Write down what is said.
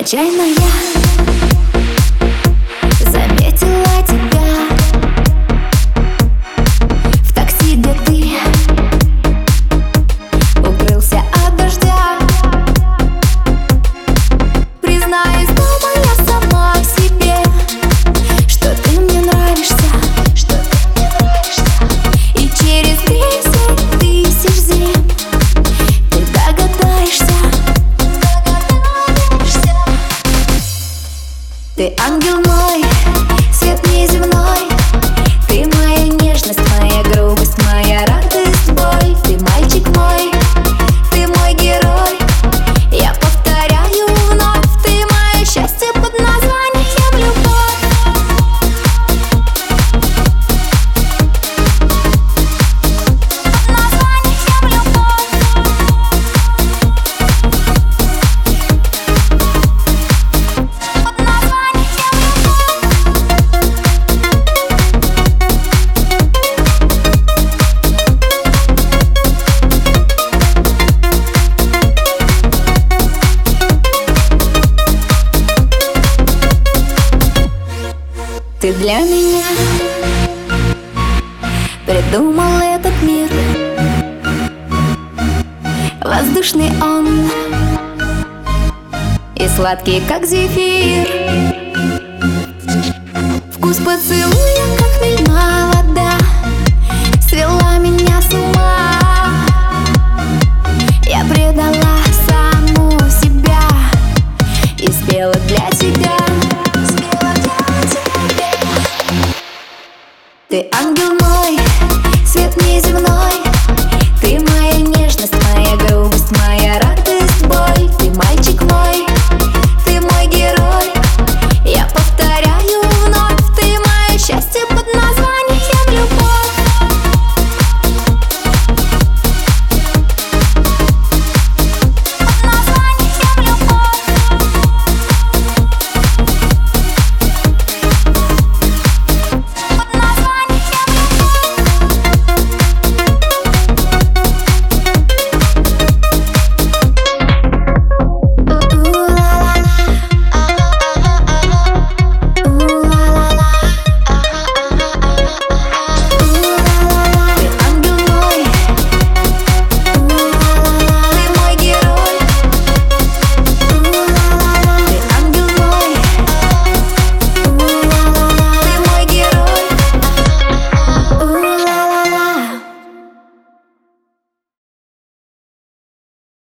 Случайно я заметила тебя в такси, где ты укрылся от дождя. Признаюсь, думаю я сама себе, что ты мне нравишься, и через 10 тысяч зим ты догадаешься. Ты ангел мой, свет неземной, ты моя нежность, моя грубость, моя радость, боль. Ты мальчик мой, ты мой герой, я повторяю вновь, ты мое счастье под названием любовь. Под названием любовь. Под названием ты для меня придумал этот мир. Воздушный он и сладкий, как зефир. Вкус поцелуя, как хмельная вода, свела меня с ума. Я предала саму себя и спела для тебя. Ты ангел мой, свет неземной,